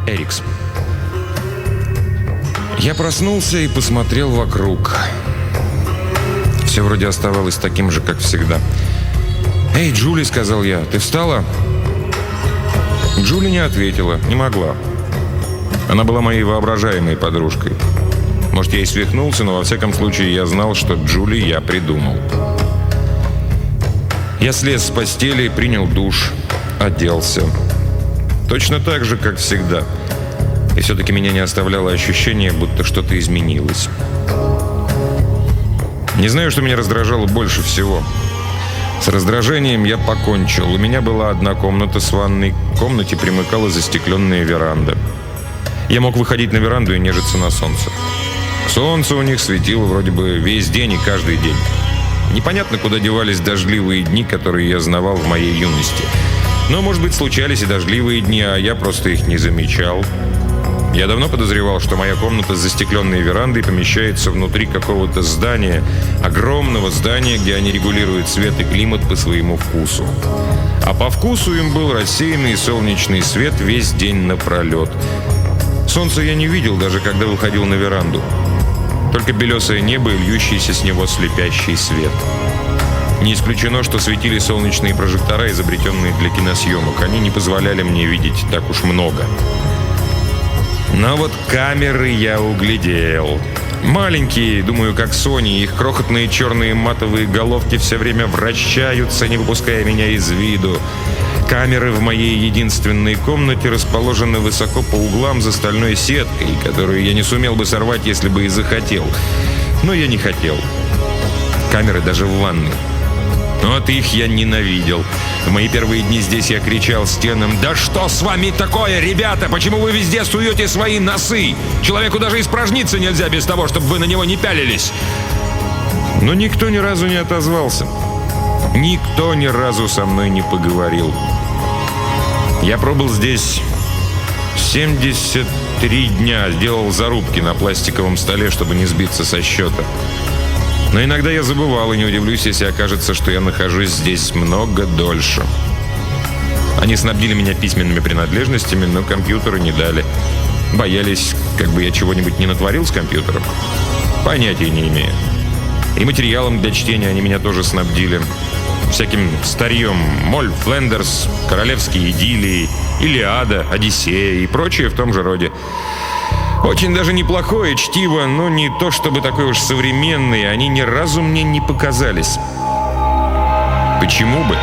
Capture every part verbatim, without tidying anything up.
Эрикс. Я проснулся и посмотрел вокруг. Все вроде оставалось таким же, как всегда. «Эй, Джули», — сказал я, — «ты встала?» Джули не ответила, не могла. Она была моей воображаемой подружкой. Может, я и свихнулся, но во всяком случае я знал, что Джули я придумал. Я слез с постели, принял душ, оделся. Точно так же, как всегда. И все-таки меня не оставляло ощущение, будто что-то изменилось. Не знаю, что меня раздражало больше всего. С раздражением я покончил. У меня была одна комната с ванной. К комнате примыкала застекленная веранда. Я мог выходить на веранду и нежиться на солнце. Солнце у них светило вроде бы весь день и каждый день. Непонятно, куда девались дождливые дни, которые я знавал в моей юности. Но, может быть, случались и дождливые дни, а я просто их не замечал. Я давно подозревал, что моя комната с застекленной верандой помещается внутри какого-то здания, огромного здания, где они регулируют свет и климат по своему вкусу. А по вкусу им был рассеянный солнечный свет весь день напролет. Солнца я не видел, даже когда выходил на веранду. Только белесое небо и льющийся с него слепящий свет. Не исключено, что светили солнечные прожектора, изобретенные для киносъемок. Они не позволяли мне видеть так уж много. Но вот камеры я углядел. Маленькие, думаю, как Sony, их крохотные черные матовые головки все время вращаются, не выпуская меня из виду. Камеры в моей единственной комнате расположены высоко по углам за стальной сеткой, которую я не сумел бы сорвать, если бы и захотел. Но я не хотел. Камеры даже в ванной. Вот их я ненавидел. В мои первые дни здесь я кричал стенам: «Да что с вами такое, ребята? Почему вы везде суете свои носы? Человеку даже испражниться нельзя без того, чтобы вы на него не пялились!» Но никто ни разу не отозвался. Никто ни разу со мной не поговорил. Я пробыл здесь семьдесят три дня, сделал зарубки на пластиковом столе, чтобы не сбиться со счета. Но иногда я забывал, и не удивлюсь, если окажется, что я нахожусь здесь много дольше. Они снабдили меня письменными принадлежностями, но компьютеры не дали. Боялись, как бы я чего-нибудь не натворил с компьютером. Понятия не имею. И материалом для чтения они меня тоже снабдили. Всяким старьем: Моль Флендерс, Королевские идиллии, Илиада, Одиссея и прочее в том же роде. Очень даже неплохое чтиво, но не то чтобы такое уж современное. Они ни разу мне не показались. Почему бы?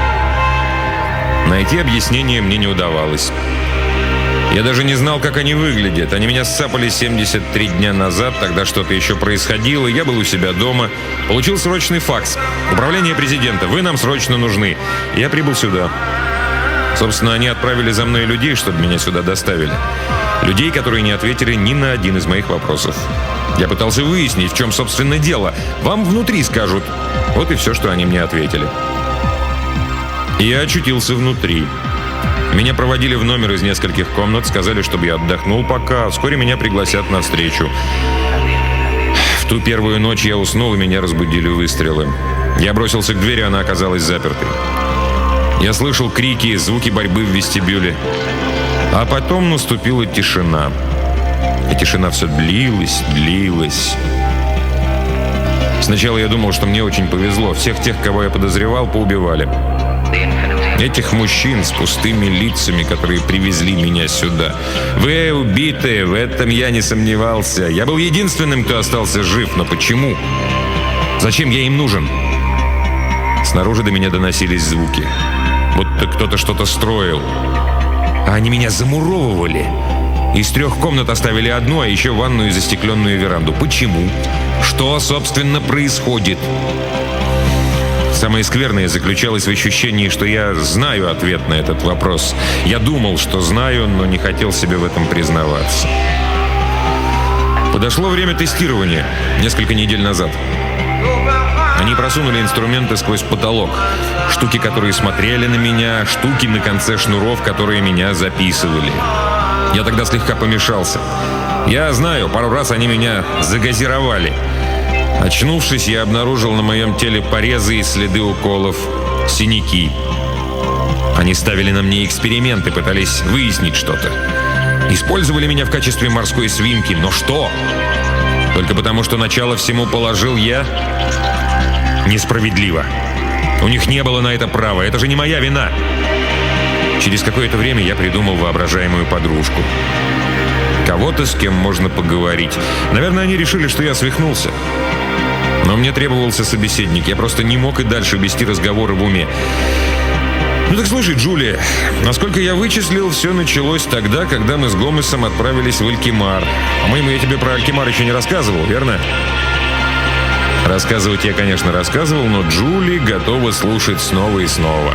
Найти объяснение мне не удавалось. Я даже не знал, как они выглядят. Они меня ссапали семьдесят три дня назад, тогда что-то еще происходило, я был у себя дома. Получил срочный факс. Управление президента, вы нам срочно нужны. Я прибыл сюда. Собственно, они отправили за мной людей, чтобы меня сюда доставили. Людей, которые не ответили ни на один из моих вопросов. Я пытался выяснить, в чем, собственно, дело. Вам внутри скажут. Вот и все, что они мне ответили. Я очутился внутри. Меня проводили в номер из нескольких комнат, сказали, чтобы я отдохнул пока. Вскоре меня пригласят на встречу. В ту первую ночь я уснул, и меня разбудили выстрелы. Я бросился к двери, она оказалась запертой. Я слышал крики, звуки борьбы в вестибюле. А потом наступила тишина. И тишина все длилась, длилась. Сначала я думал, что мне очень повезло. Всех тех, кого я подозревал, поубивали. Этих мужчин с пустыми лицами, которые привезли меня сюда. Вы убиты, в этом я не сомневался. Я был единственным, кто остался жив. Но почему? Зачем я им нужен? Снаружи до меня доносились звуки. Будто кто-то что-то строил. А они меня замуровывали. Из трех комнат оставили одну, а еще ванную и застекленную веранду. Почему? Что, собственно, происходит? Самое скверное заключалось в ощущении, что я знаю ответ на этот вопрос. Я думал, что знаю, но не хотел себе в этом признаваться. Подошло время тестирования несколько недель назад. Они просунули инструменты сквозь потолок. Штуки, которые смотрели на меня, штуки на конце шнуров, которые меня записывали. Я тогда слегка помешался. Я знаю, пару раз они меня загазировали. Очнувшись, я обнаружил на моем теле порезы и следы уколов, синяки. Они ставили на мне эксперименты, пытались выяснить что-то. Использовали меня в качестве морской свинки. Но что? Только потому, что начало всему положил я? Несправедливо. У них не было на это права. Это же не моя вина. Через какое-то время я придумал воображаемую подружку. Кого-то, с кем можно поговорить. Наверное, они решили, что я свихнулся. Но мне требовался собеседник. Я просто не мог и дальше вести разговоры в уме. Ну так слушай, Джулия, насколько я вычислил, все началось тогда, когда мы с Гомесом отправились в Алькимар. По-моему, я тебе про Алькимар еще не рассказывал, верно? Рассказывать я, конечно, рассказывал, но Джули готова слушать снова и снова.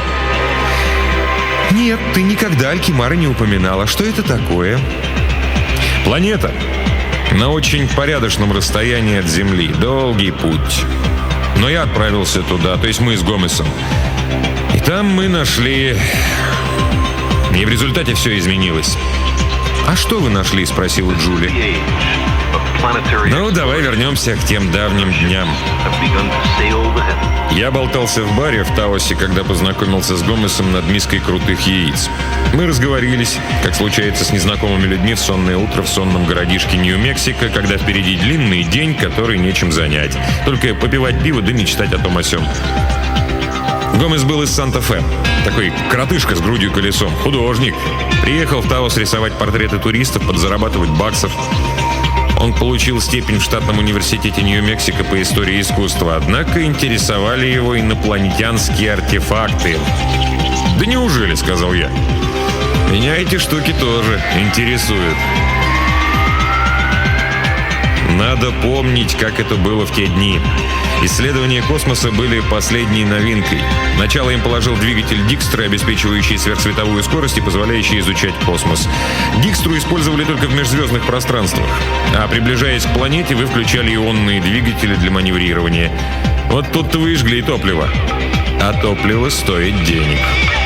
Нет, ты никогда Алькимара не упоминала. Что это такое? Планета. На очень порядочном расстоянии от Земли. Долгий путь. Но я отправился туда, то есть мы с Гомесом. И там мы нашли... И в результате все изменилось. «А что вы нашли?» — спросила Джули. Ну, давай вернемся к тем давним дням. Я болтался в баре в Таосе, когда познакомился с Гомесом над миской крутых яиц. Мы разговорились, как случается с незнакомыми людьми в сонное утро в сонном городишке Нью-Мексико, когда впереди длинный день, который нечем занять. Только попивать пиво да мечтать о том о сём. Гомес был из Санта-Фе. Такой коротышка с грудью колесом. Художник. Приехал в Таос рисовать портреты туристов, подзарабатывать баксов. Он получил степень в штатном университете Нью-Мексико по истории искусства, однако интересовали его инопланетянские артефакты. «Да неужели?» — сказал я. «Меня эти штуки тоже интересуют». Надо помнить, как это было в те дни. Исследования космоса были последней новинкой. Начало им положил двигатель Дикстра, обеспечивающий сверхсветовую скорость и позволяющий изучать космос. Дикстру использовали только в межзвездных пространствах. А приближаясь к планете, вы включали ионные двигатели для маневрирования. Вот тут-то вы и жгли топливо. А топливо стоит денег.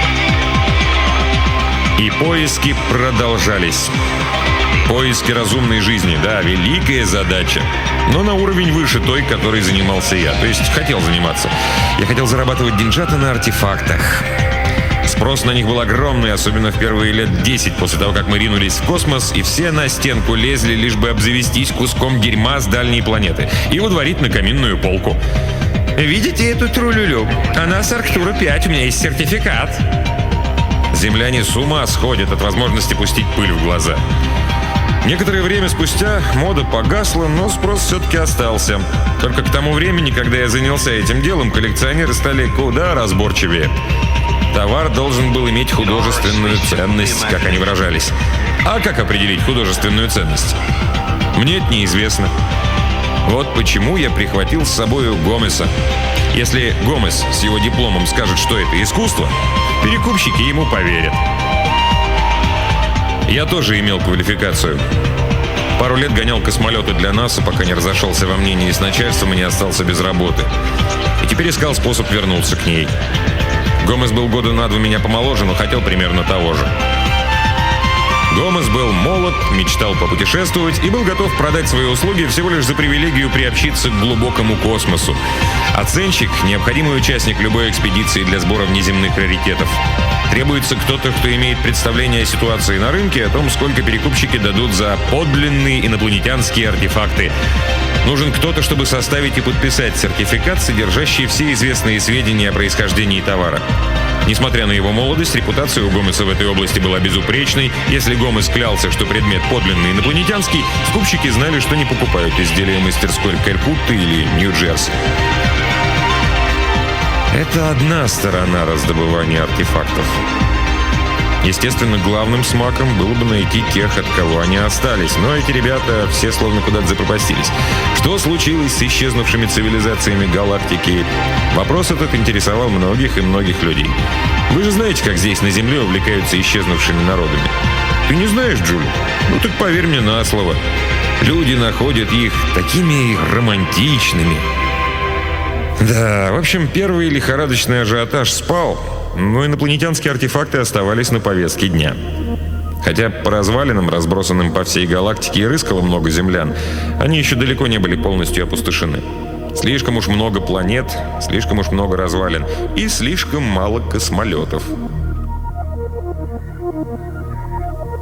И поиски продолжались. Поиски разумной жизни, да, великая задача. Но на уровень выше той, которой занимался я. То есть хотел заниматься. Я хотел зарабатывать деньжата на артефактах. Спрос на них был огромный, особенно в первые лет десять после того, как мы ринулись в космос, и все на стенку лезли, лишь бы обзавестись куском дерьма с дальней планеты и водворить на каминную полку. «Видите эту трулюлю? Она с Арктура пять, у меня есть сертификат». Земляне с ума сходят от возможности пустить пыль в глаза. Некоторое время спустя мода погасла, но спрос все-таки остался. Только к тому времени, когда я занялся этим делом, коллекционеры стали куда разборчивее. Товар должен был иметь художественную ценность, как они выражались. А как определить художественную ценность? Мне это неизвестно. Вот почему я прихватил с собой Гомеса. Если Гомес с его дипломом скажет, что это искусство, перекупщики ему поверят. Я тоже имел квалификацию. Пару лет гонял космолеты для НАСА, пока не разошелся во мнении с начальством и не остался без работы. И теперь искал способ вернуться к ней. Гомес был года на два меня помоложе, но хотел примерно того же. Гомес был молод, мечтал попутешествовать и был готов продать свои услуги всего лишь за привилегию приобщиться к глубокому космосу. Оценщик – необходимый участник любой экспедиции для сбора внеземных раритетов. Требуется кто-то, кто имеет представление о ситуации на рынке, о том, сколько перекупщики дадут за подлинные инопланетянские артефакты. Нужен кто-то, чтобы составить и подписать сертификат, содержащий все известные сведения о происхождении товара. Несмотря на его молодость, репутация у Гомеса в этой области была безупречной. Если Гомес клялся, что предмет подлинный инопланетянский, скупщики знали, что не покупают изделия мастерской Калькутты или Нью-Джерси. Это одна сторона раздобывания артефактов. Естественно, главным смаком было бы найти тех, от кого они остались. Но эти ребята все словно куда-то запропастились. Что случилось с исчезнувшими цивилизациями галактики? Вопрос этот интересовал многих и многих людей. Вы же знаете, как здесь на Земле увлекаются исчезнувшими народами. Ты не знаешь, Джули? Ну так поверь мне на слово. Люди находят их такими романтичными. Да, в общем, первый лихорадочный ажиотаж спал, но инопланетянские артефакты оставались на повестке дня. Хотя по развалинам, разбросанным по всей галактике, и рыскало много землян, они еще далеко не были полностью опустошены. Слишком уж много планет, слишком уж много развалин и слишком мало космолетов.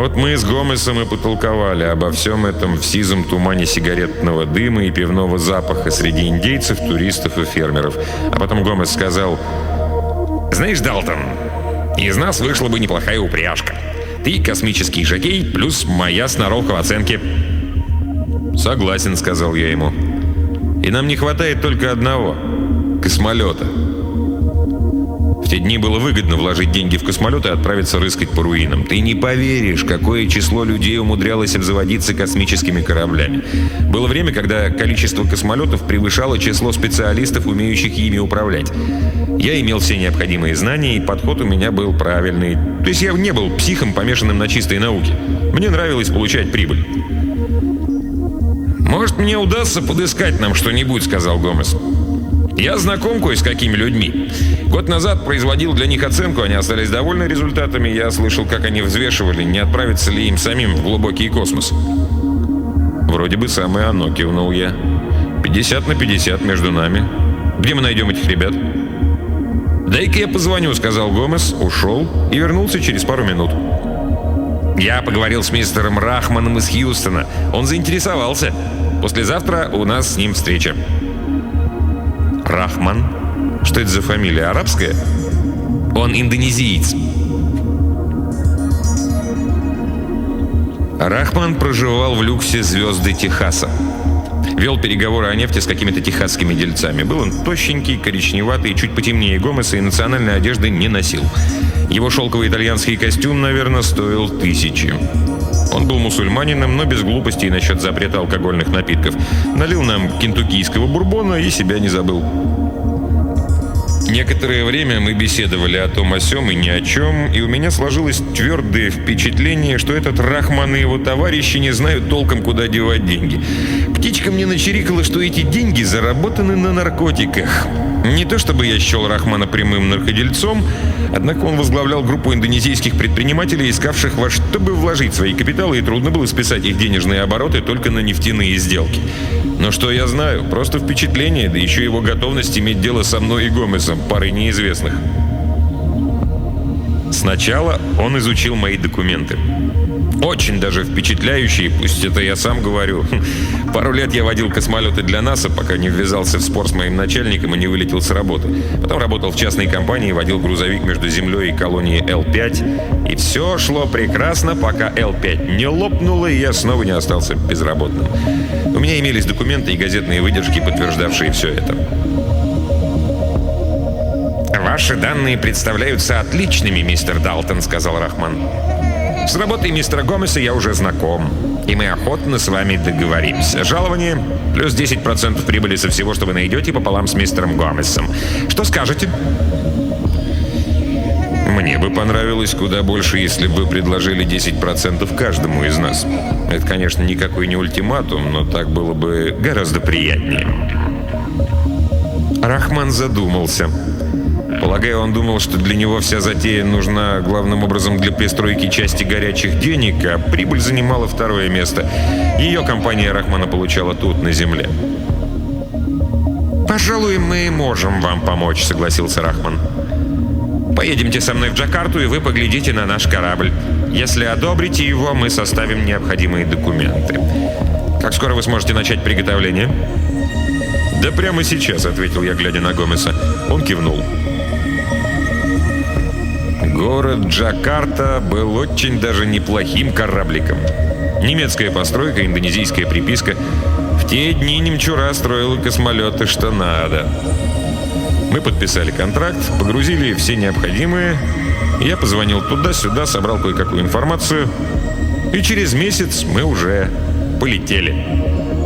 Вот мы с Гомесом и потолковали обо всем этом в сизом тумане сигаретного дыма и пивного запаха среди индейцев, туристов и фермеров. А потом Гомес сказал: «Знаешь, Далтон, из нас вышла бы неплохая упряжка. Ты космический жокей плюс моя сноровка в оценке». «Согласен», — сказал я ему. «И нам не хватает только одного — космолета». В те дни было выгодно вложить деньги в космолет и отправиться рыскать по руинам. Ты не поверишь, какое число людей умудрялось обзаводиться космическими кораблями. Было время, когда количество космолетов превышало число специалистов, умеющих ими управлять. Я имел все необходимые знания, и подход у меня был правильный. То есть я не был психом, помешанным на чистой науке. Мне нравилось получать прибыль. «Может, мне удастся подыскать нам что-нибудь», — сказал Гомес. «Я знаком кое с какими людьми. Год назад производил для них оценку, они остались довольны результатами. Я слышал, как они взвешивали, не отправиться ли им самим в глубокий космос». «Вроде бы самое оно», — кивнул я. «пятьдесят на пятьдесят между нами. Где мы найдем этих ребят?» «Дай-ка я позвоню», — сказал Гомес, ушел и вернулся через пару минут. «Я поговорил с мистером Рахманом из Хьюстона. Он заинтересовался. Послезавтра у нас с ним встреча». «Рахман? Что это за фамилия? Арабская?» «Он индонезиец». Рахман проживал в люксе «Звезды Техаса». Вел переговоры о нефти с какими-то техасскими дельцами. Был он тощенький, коричневатый, чуть потемнее Гомеса и национальной одежды не носил. Его шелковый итальянский костюм, наверное, стоил тысячи. Он был мусульманином, но без глупостей насчет запрета алкогольных напитков. Налил нам кентуккийского бурбона и себя не забыл. Некоторое время мы беседовали о том о сём и ни о чем, и у меня сложилось твердое впечатление, что этот Рахман и его товарищи не знают толком, куда девать деньги. Птичка мне начирикала, что эти деньги заработаны на наркотиках. Не то чтобы я счел Рахмана прямым наркодельцом, однако он возглавлял группу индонезийских предпринимателей, искавших во что бы вложить свои капиталы, и трудно было списать их денежные обороты только на нефтяные сделки. Но что я знаю? Просто впечатление, да еще его готовность иметь дело со мной и Гомесом, парой неизвестных. Сначала он изучил мои документы. Очень даже впечатляющие, пусть это я сам говорю. Пару лет я водил космолеты для НАСА, пока не ввязался в спор с моим начальником и не вылетел с работы. Потом работал в частной компании, водил грузовик между Землей и колонией Эл пять. И все шло прекрасно, пока Эл пять не лопнула, и я снова не остался безработным. У меня имелись документы и газетные выдержки, подтверждавшие все это. «Ваши данные представляются отличными, мистер Далтон», — сказал Рахман. «С работой мистера Гомеса я уже знаком, и мы охотно с вами договоримся. Жалование плюс десять процентов прибыли со всего, что вы найдете, пополам с мистером Гомесом. Что скажете?» «Мне бы понравилось куда больше, если бы вы предложили десять процентов каждому из нас. Это, конечно, никакой не ультиматум, но так было бы гораздо приятнее». Рахман задумался. Полагаю, он думал, что для него вся затея нужна главным образом для пристройки части горячих денег, а прибыль занимала второе место. Ее компания Рахмана получала тут, на земле. «Пожалуй, мы можем вам помочь», — согласился Рахман. «Поедемте со мной в Джакарту, и вы поглядите на наш корабль. Если одобрите его, мы составим необходимые документы. Как скоро вы сможете начать приготовление?» «Да прямо сейчас», — ответил я, глядя на Гомеса. Он кивнул. Город Джакарта был очень даже неплохим корабликом. Немецкая постройка, индонезийская приписка. В те дни немчура строила космолеты что надо. Мы подписали контракт, погрузили все необходимые. Я позвонил туда-сюда, собрал кое-какую информацию. И через месяц мы уже полетели.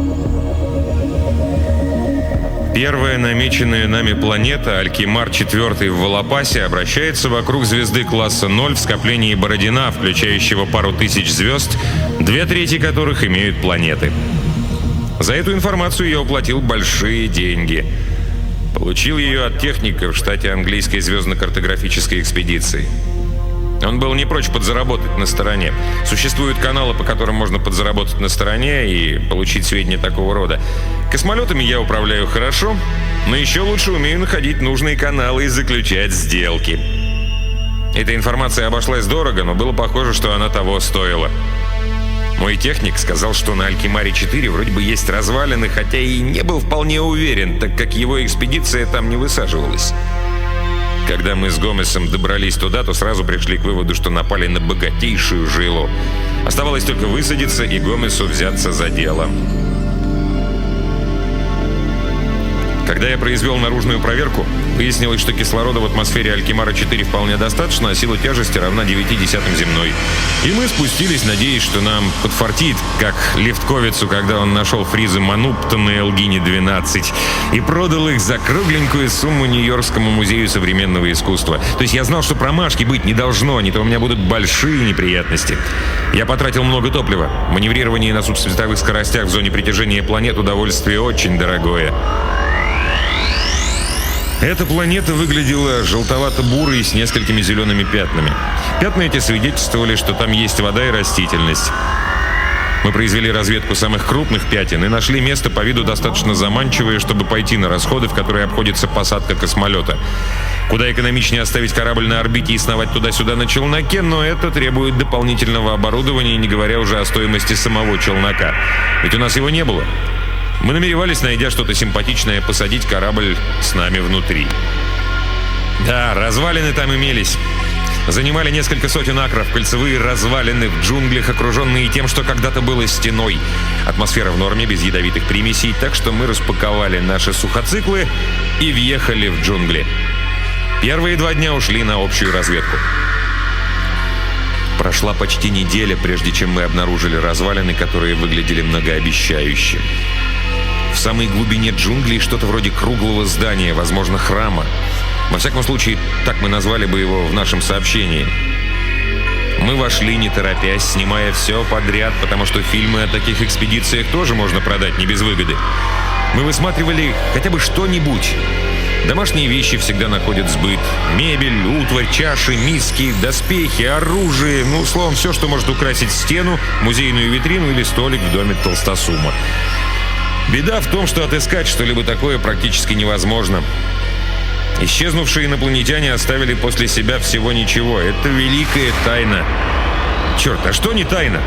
Первая намеченная нами планета, Алькимар четыре в Волопасе, обращается вокруг звезды класса ноль в скоплении Бородина, включающего пару тысяч звезд, две трети которых имеют планеты. За эту информацию я уплатил большие деньги. Получил ее от техника в штате английской звездно-картографической экспедиции. Он был не прочь подзаработать на стороне. Существуют каналы, по которым можно подзаработать на стороне и получить сведения такого рода. Космолетами я управляю хорошо, но еще лучше умею находить нужные каналы и заключать сделки. Эта информация обошлась дорого, но было похоже, что она того стоила. Мой техник сказал, что на Алькимаре четыре вроде бы есть развалины, хотя и не был вполне уверен, так как его экспедиция там не высаживалась. Когда мы с Гомесом добрались туда, то сразу пришли к выводу, что напали на богатейшую жилу. Оставалось только высадиться и Гомесу взяться за дело. Когда я произвел наружную проверку, выяснилось, что кислорода в атмосфере Алькимара четыре вполне достаточно, а сила тяжести равна девяти десятым земной. И мы спустились, надеясь, что нам подфартит, как Лефтковицу, когда он нашел фризы Манупта на Элгине двенадцать и продал их за кругленькую сумму Нью-Йоркскому музею современного искусства. То есть я знал, что промашки быть не должно, не то у меня будут большие неприятности. Я потратил много топлива. Маневрирование на субсветовых скоростях в зоне притяжения планет — удовольствие очень дорогое. Эта планета выглядела желтовато-бурой с несколькими зелеными пятнами. Пятна эти свидетельствовали, что там есть вода и растительность. Мы произвели разведку самых крупных пятен и нашли место по виду достаточно заманчивое, чтобы пойти на расходы, в которые обходится посадка космолета. Куда экономичнее оставить корабль на орбите и сновать туда-сюда на челноке, но это требует дополнительного оборудования, не говоря уже о стоимости самого челнока. Ведь у нас его не было. Мы намеревались, найдя что-то симпатичное, посадить корабль с нами внутри. Да, развалины там имелись. Занимали несколько сотен акров, кольцевые развалины в джунглях, окруженные тем, что когда-то было стеной. Атмосфера в норме, без ядовитых примесей, так что мы распаковали наши сухоциклы и въехали в джунгли. Первые два дня ушли на общую разведку. Прошла почти неделя, прежде чем мы обнаружили развалины, которые выглядели многообещающе. В самой глубине джунглей что-то вроде круглого здания, возможно, храма. Во всяком случае, так мы назвали бы его в нашем сообщении. Мы вошли, не торопясь, снимая все подряд, потому что фильмы о таких экспедициях тоже можно продать не без выгоды. Мы высматривали хотя бы что-нибудь. Домашние вещи всегда находят сбыт. Мебель, утварь, чаши, миски, доспехи, оружие. Ну, словом, все, что может украсить стену, музейную витрину или столик в доме толстосума. Беда в том, что отыскать что-либо такое практически невозможно. Исчезнувшие инопланетяне оставили после себя всего ничего. Это великая тайна. Черт, а что не тайна?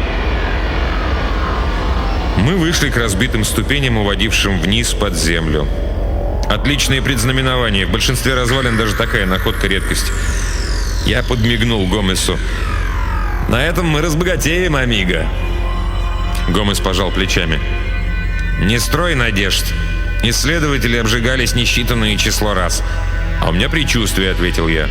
Мы вышли к разбитым ступеням, уводившим вниз под землю. Отличное предзнаменование. В большинстве развалин даже такая находка — редкость. Я подмигнул Гомесу. «На этом мы разбогатеем, амиго». Гомес пожал плечами. «Не строй надежд. Исследователи обжигались несчитанное число раз. А у меня предчувствие», — ответил я.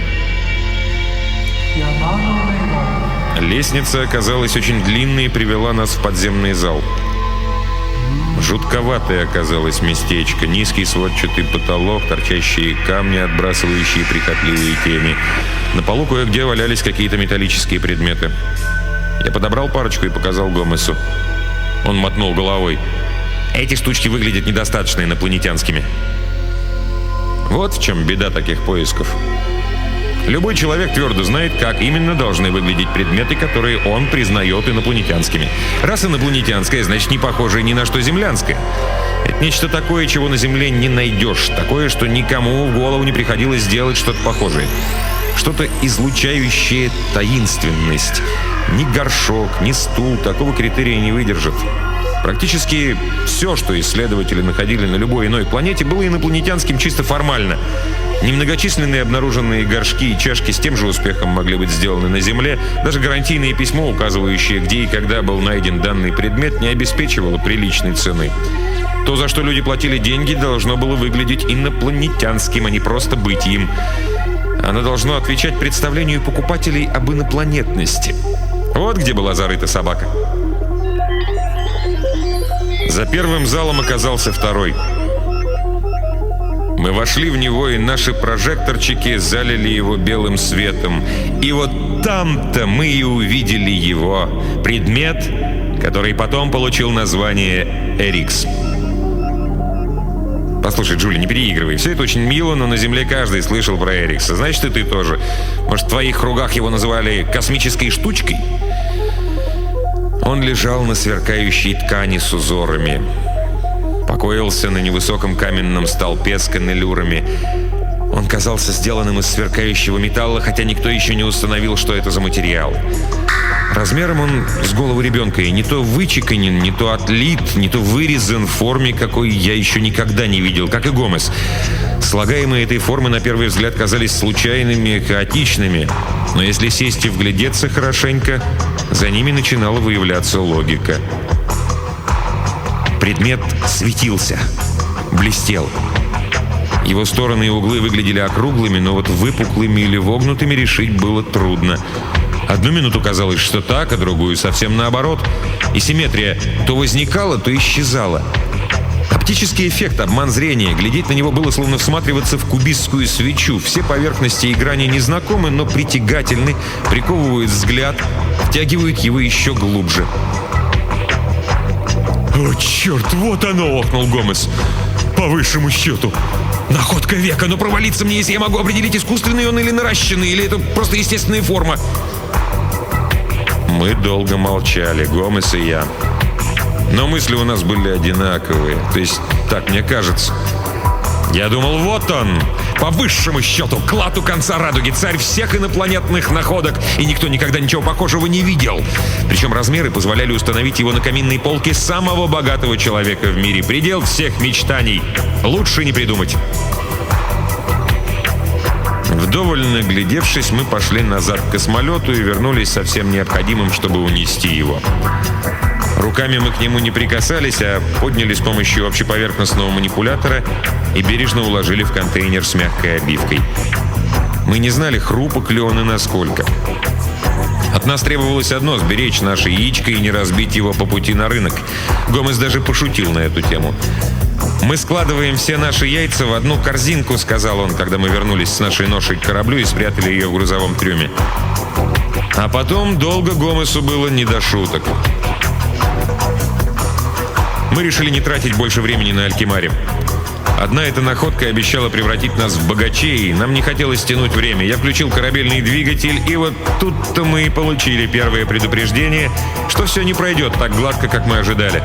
Лестница оказалась очень длинной и привела нас в подземный зал. Жутковатое оказалось местечко. Низкий сводчатый потолок, торчащие камни, отбрасывающие прихотливые тени. На полу кое-где валялись какие-то металлические предметы. Я подобрал парочку и показал Гомесу. Он мотнул головой. «Эти штучки выглядят недостаточно инопланетянскими». Вот в чем беда таких поисков. Любой человек твердо знает, как именно должны выглядеть предметы, которые он признает инопланетянскими. Раз инопланетянское, значит не похожее ни на что землянское. Это нечто такое, чего на Земле не найдешь. Такое, что никому в голову не приходилось сделать что-то похожее. Что-то излучающее таинственность. Ни горшок, ни стул такого критерия не выдержат. Практически все, что исследователи находили на любой иной планете, было инопланетянским чисто формально. Немногочисленные обнаруженные горшки и чашки с тем же успехом могли быть сделаны на Земле. Даже гарантийное письмо, указывающее, где и когда был найден данный предмет, не обеспечивало приличной цены. То, за что люди платили деньги, должно было выглядеть инопланетянским, а не просто быть им. Оно должно отвечать представлению покупателей об инопланетности. Вот где была зарыта собака. За первым залом оказался второй. Мы вошли в него, и наши прожекторчики залили его белым светом. И вот там-то мы и увидели его. Предмет, который потом получил название Эрикс. Послушай, Джули, не переигрывай. Все это очень мило, но на Земле каждый слышал про Эрикса. Значит, и ты тоже. Может, в твоих кругах его называли космической штучкой? Он лежал на сверкающей ткани с узорами. Покоился на невысоком каменном столпе с каннелюрами. Он казался сделанным из сверкающего металла, хотя никто еще не установил, что это за материал. Размером он с голову ребенка, и не то вычеканен, не то отлит, не то вырезан в форме, какой я еще никогда не видел, как и Гомес. Слагаемые этой формы на первый взгляд казались случайными, хаотичными, но если сесть и вглядеться хорошенько, за ними начинала выявляться логика. Предмет светился, блестел. Его стороны и углы выглядели округлыми, но вот выпуклыми или вогнутыми решить было трудно. Одну минуту казалось, что так, а другую совсем наоборот. И симметрия то возникала, то исчезала. Оптический эффект, обман зрения. Глядеть на него было словно всматриваться в кубистскую свечу. Все поверхности и грани незнакомы, но притягательны, приковывают взгляд, втягивают его еще глубже. «О, черт, вот оно!» — охнул Гомес. «По высшему счету! Находка века! Но провалиться мне, если я могу определить, искусственный он или наращенный, или это просто естественная форма!» Мы долго молчали, Гомес и я. Но мысли у нас были одинаковые. То есть, так мне кажется. Я думал, вот он, по высшему счету, клад у конца радуги, царь всех инопланетных находок, и никто никогда ничего похожего не видел. Причем размеры позволяли установить его на каминной полке самого богатого человека в мире. Предел всех мечтаний. Лучше не придумать. Вдоволь наглядевшись, мы пошли назад к космолету и вернулись со всем необходимым, чтобы унести его. Руками мы к нему не прикасались, а подняли с помощью общеповерхностного манипулятора и бережно уложили в контейнер с мягкой обивкой. Мы не знали, хрупок ли он и насколько. От нас требовалось одно — сберечь наше яичко и не разбить его по пути на рынок. Гомес даже пошутил на эту тему. «Мы складываем все наши яйца в одну корзинку», — сказал он, когда мы вернулись с нашей ношей к кораблю и спрятали ее в грузовом трюме. А потом долго Гомесу было не до шуток. Мы решили не тратить больше времени на Алькимаре. Одна эта находка обещала превратить нас в богачей, и нам не хотелось тянуть время. Я включил корабельный двигатель, и вот тут-то мы и получили первое предупреждение, что все не пройдет так гладко, как мы ожидали.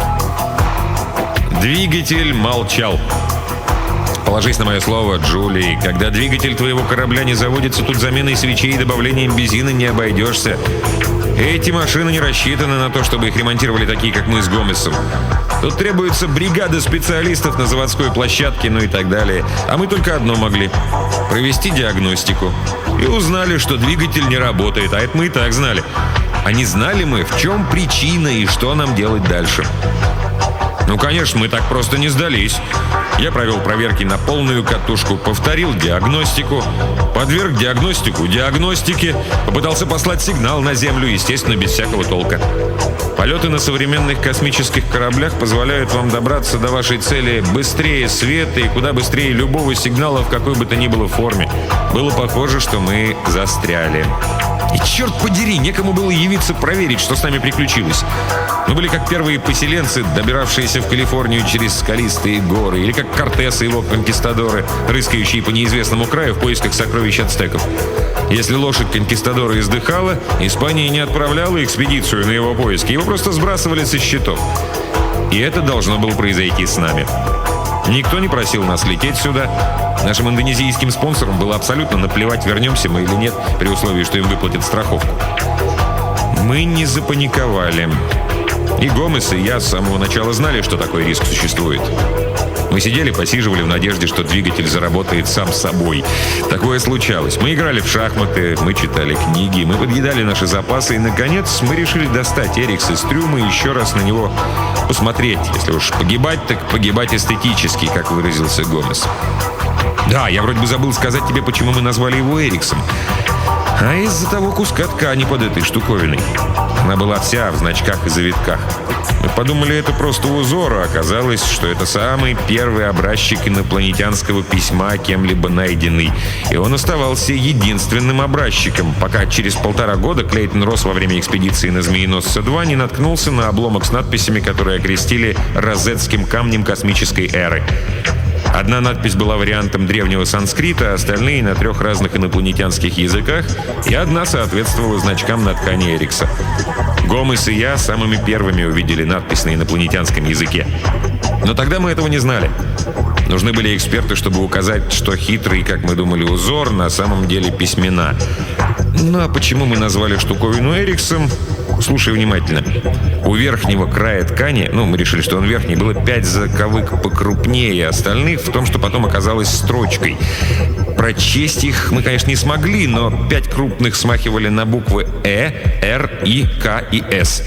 Двигатель молчал. Положись на мое слово, Джули, когда двигатель твоего корабля не заводится, тут заменой свечей и добавлением бензина не обойдешься. Эти машины не рассчитаны на то, чтобы их ремонтировали такие, как мы с Гомесом. Тут требуется бригада специалистов на заводской площадке, ну и так далее. А мы только одно могли — провести диагностику. И узнали, что двигатель не работает, а это мы и так знали. А не знали мы, в чем причина и что нам делать дальше. Ну, конечно, мы так просто не сдались. Я провел проверки на полную катушку, повторил диагностику, подверг диагностику диагностике, попытался послать сигнал на Землю, естественно, без всякого толка. Полеты на современных космических кораблях позволяют вам добраться до вашей цели быстрее света и куда быстрее любого сигнала в какой бы то ни было форме. Было похоже, что мы застряли. И черт подери, некому было явиться проверить, что с нами приключилось. Мы были как первые поселенцы, добиравшиеся в Калифорнию через скалистые горы, или как Кортес и его конкистадоры, рыскающие по неизвестному краю в поисках сокровищ ацтеков. Если лошадь конкистадора издыхала, Испания не отправляла экспедицию на его поиски, его просто сбрасывали со счетов. И это должно было произойти с нами. Никто не просил нас лететь сюда. Нашим индонезийским спонсорам было абсолютно наплевать, вернемся мы или нет, при условии, что им выплатят страховку. Мы не запаниковали. И Гомес, и я с самого начала знали, что такой риск существует. Мы сидели, посиживали в надежде, что двигатель заработает сам собой. Такое случалось. Мы играли в шахматы, мы читали книги, мы подъедали наши запасы, и, наконец, мы решили достать Эрикс из трюма и еще раз на него посмотреть. Если уж погибать, так погибать эстетически, как выразился Гомес. Да, я вроде бы забыл сказать тебе, почему мы назвали его Эриксом. А из-за того куска ткани под этой штуковиной. Она была вся в значках и завитках. Мы подумали, это просто узор, а оказалось, что это самый первый образчик инопланетянского письма, кем-либо найденный. И он оставался единственным образчиком, пока через полтора года Клейтон Росс во время экспедиции на Змееносца-два не наткнулся на обломок с надписями, которые окрестили розетским камнем космической эры. Одна надпись была вариантом древнего санскрита, остальные на трех разных инопланетянских языках, и одна соответствовала значкам на ткани Эрикса. Гомес и я самыми первыми увидели надпись на инопланетянском языке. Но тогда мы этого не знали. Нужны были эксперты, чтобы указать, что хитрый, как мы думали, узор на самом деле письмена. Ну а почему мы назвали штуковину Эриксом? Слушай внимательно. У верхнего края ткани, ну, мы решили, что он верхний, было пять заковык покрупнее остальных, в том, что потом оказалось строчкой. Прочесть их мы, конечно, не смогли, но пять крупных смахивали на буквы Э, Р, И, К и С.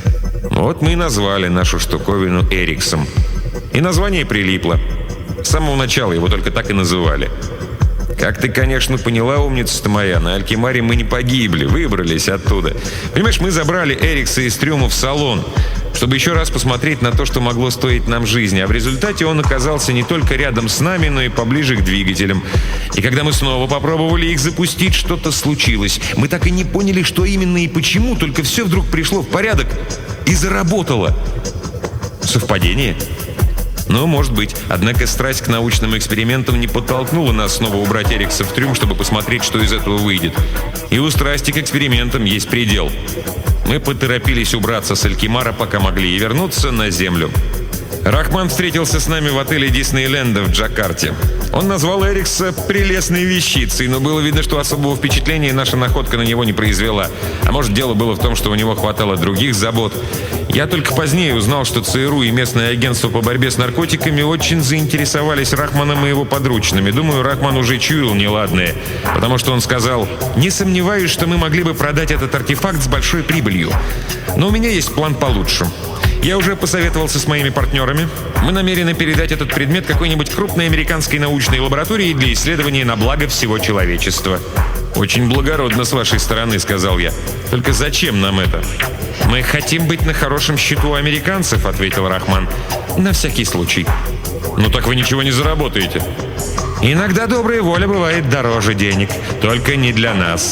Вот мы и назвали нашу штуковину Эриксом. И название прилипло. С самого начала его только так и называли. Как ты, конечно, поняла, умница-то моя, на Алькимаре мы не погибли, выбрались оттуда. Понимаешь, мы забрали Эрикса из трюма в салон, чтобы еще раз посмотреть на то, что могло стоить нам жизни. А в результате он оказался не только рядом с нами, но и поближе к двигателям. И когда мы снова попробовали их запустить, что-то случилось. Мы так и не поняли, что именно и почему, только все вдруг пришло в порядок и заработало. Совпадение? Ну, может быть. Однако страсть к научным экспериментам не подтолкнула нас снова убрать Эрикса в трюм, чтобы посмотреть, что из этого выйдет. И у страсти к экспериментам есть предел. Мы поторопились убраться с Алькимара, пока могли, и вернуться на Землю. Рахман встретился с нами в отеле Диснейленда в Джакарте. Он назвал Эрикса прелестной вещицей, но было видно, что особого впечатления наша находка на него не произвела. А может, дело было в том, что у него хватало других забот. Я только позднее узнал, что ЦРУ и местное агентство по борьбе с наркотиками очень заинтересовались Рахманом и его подручными. Думаю, Рахман уже чуял неладное, потому что он сказал: «Не сомневаюсь, что мы могли бы продать этот артефакт с большой прибылью. Но у меня есть план получше. Я уже посоветовался с моими партнерами. Мы намерены передать этот предмет какой-нибудь крупной американской научной лаборатории для исследования на благо всего человечества». «Очень благородно с вашей стороны», — сказал я. «Только зачем нам это?» «Мы хотим быть на хорошем счету у американцев», — ответил Рахман. «На всякий случай». «Ну так вы ничего не заработаете». «Иногда добрая воля бывает дороже денег. Только не для нас».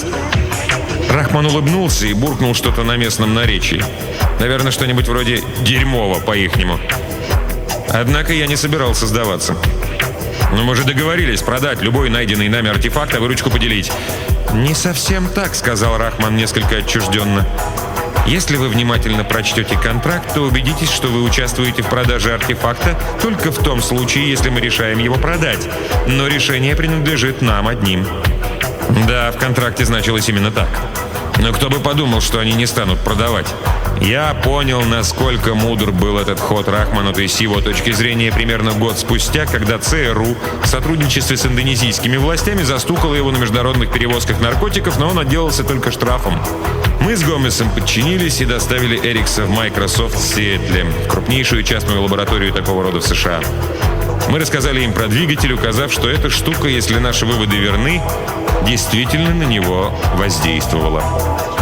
Рахман улыбнулся и буркнул что-то на местном наречии. Наверное, что-нибудь вроде «дерьмово» по-ихнему. Однако я не собирался сдаваться. «Но мы же договорились продать любой найденный нами артефакт, а выручку поделить». «Не совсем так», — сказал Рахман несколько отчужденно. «Если вы внимательно прочтете контракт, то убедитесь, что вы участвуете в продаже артефакта только в том случае, если мы решаем его продать. Но решение принадлежит нам одним». Да, в контракте значилось именно так. Но кто бы подумал, что они не станут продавать. Я понял, насколько мудр был этот ход Рахмана, то есть с его точки зрения примерно год спустя, когда ЦРУ в сотрудничестве с индонезийскими властями застукало его на международных перевозках наркотиков, но он отделался только штрафом. Мы с Гомесом подчинились и доставили Эрикса в Microsoft в Сиэтле, крупнейшую частную лабораторию такого рода в США. Мы рассказали им про двигатель, указав, что эта штука, если наши выводы верны, действительно на него воздействовала.